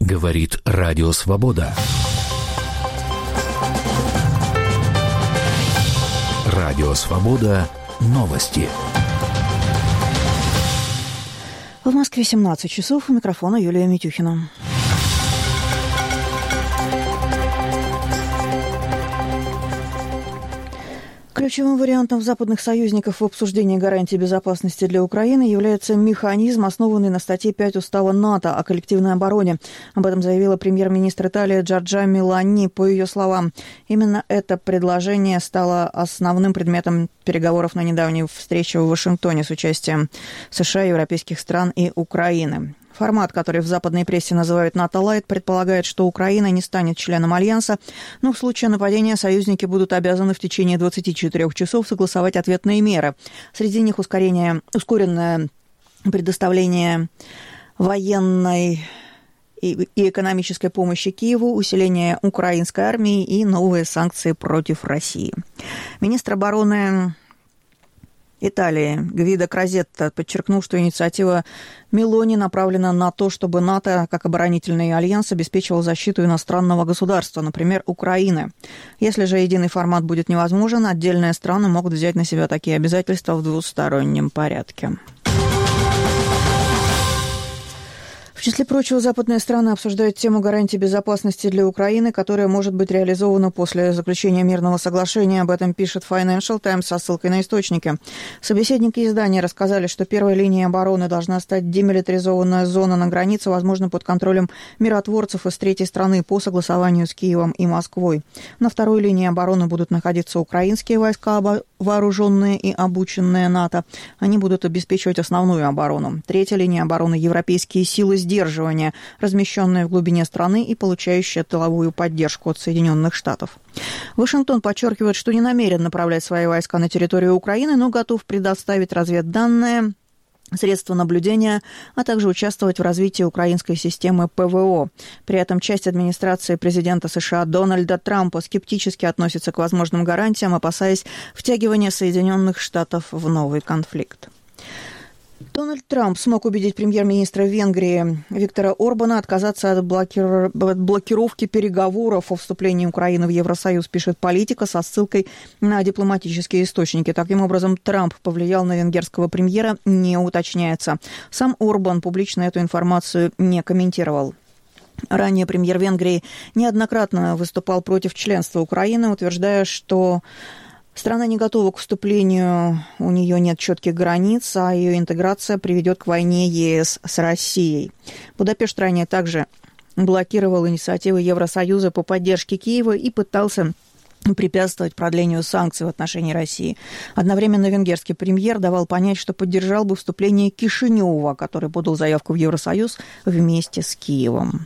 Говорит Радио Свобода. Радио Свобода. Новости. В Москве 17 часов. У микрофона Юлия Митюхина. Ключевым вариантом западных союзников в обсуждении гарантий безопасности для Украины является механизм, основанный на статье 5 Устава НАТО о коллективной обороне. Об этом заявила премьер-министр Италии Джорджа Мелони. По ее словам, именно это предложение стало основным предметом переговоров на недавней встрече в Вашингтоне с участием США, европейских стран и Украины. Формат, который в западной прессе называют НАТО-лайт, предполагает, что Украина не станет членом Альянса, но в случае нападения союзники будут обязаны в течение 24 часов согласовать ответные меры. Среди них ускоренное предоставление военной и экономической помощи Киеву, усиление украинской армии и новые санкции против России. Министр обороны Италии Гвидо Крозетто подчеркнул, что инициатива Мелони направлена на то, чтобы НАТО, как оборонительный альянс, обеспечивал защиту иностранного государства, например, Украины. Если же единый формат будет невозможен, отдельные страны могут взять на себя такие обязательства в двустороннем порядке. В числе прочего, западные страны обсуждают тему гарантий безопасности для Украины, которая может быть реализована после заключения мирного соглашения. Об этом пишет Financial Times со ссылкой на источники. Собеседники издания рассказали, что первой линией обороны должна стать демилитаризованная зона на границе, возможно, под контролем миротворцев из третьей страны по согласованию с Киевом и Москвой. На второй линии обороны будут находиться украинские войска, вооруженные и обученные НАТО. Они будут обеспечивать основную оборону. Третья линия обороны – европейские силы сдерживания, размещенные в глубине страны и получающие тыловую поддержку от Соединенных Штатов. Вашингтон подчеркивает, что не намерен направлять свои войска на территорию Украины, но готов предоставить разведданные, средства наблюдения, а также участвовать в развитии украинской системы ПВО. При этом часть администрации президента США Дональда Трампа скептически относится к возможным гарантиям, опасаясь втягивания Соединенных Штатов в новый конфликт. Дональд Трамп смог убедить премьер-министра Венгрии Виктора Орбана отказаться от блокировки переговоров о вступлении Украины в Евросоюз, пишет «Политика» со ссылкой на дипломатические источники. Таким образом, Трамп повлиял на венгерского премьера, не уточняется. Сам Орбан публично эту информацию не комментировал. Ранее премьер Венгрии неоднократно выступал против членства Украины, утверждая, что страна не готова к вступлению, у нее нет четких границ, а ее интеграция приведет к войне ЕС с Россией. Будапешт ранее также блокировал инициативы Евросоюза по поддержке Киева и пытался препятствовать продлению санкций в отношении России. Одновременно венгерский премьер давал понять, что поддержал бы вступление Кишинева, который подал заявку в Евросоюз вместе с Киевом.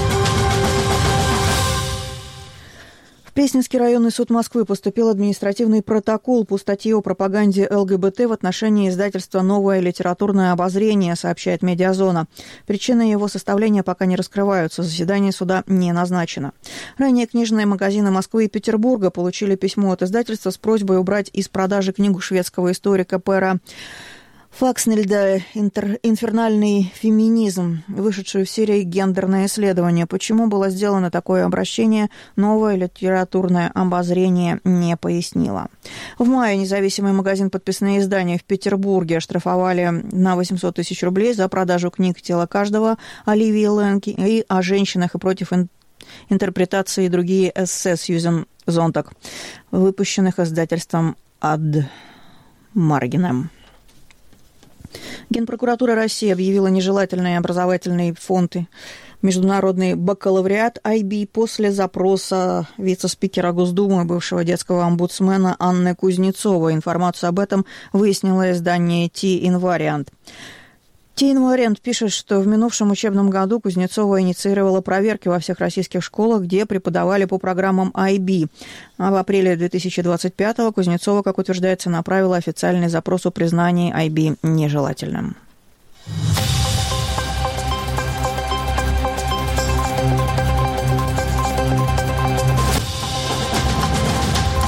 В Пресненский районный суд Москвы поступил административный протокол по статье о пропаганде ЛГБТ в отношении издательства «Новое литературное обозрение», сообщает «Медиазона». Причины его составления пока не раскрываются, заседание суда не назначено. Ранее книжные магазины Москвы и Петербурга получили письмо от издательства с просьбой убрать из продажи книгу шведского историка Пера Факснельда «Инфернальный феминизм», вышедшую в серии «Гендерное исследование». Почему было сделано такое обращение, новое литературное обозрение не пояснило. В мае независимый магазин «Подписные издания» в Петербурге оштрафовали на 800 тысяч рублей за продажу книг «Тело каждого» Оливии Ленки и «О женщинах и против интерпретации» и другие эссе Сьюзен Зонтак, выпущенных издательством «Ад Маргинем». Генпрокуратура России объявила нежелательный образовательный фонд «Международный бакалавриат IB» после запроса вице-спикера Госдумы, бывшего детского омбудсмена Анны Кузнецовой. Информацию об этом выяснило издание T-Invariant. T-Invariant пишет, что в минувшем учебном году Кузнецова инициировала проверки во всех российских школах, где преподавали по программам IB. А в апреле 2025-го Кузнецова, как утверждается, направила официальный запрос о признании IB нежелательным.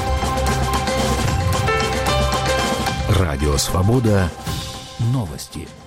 Радио «Свобода». Новости.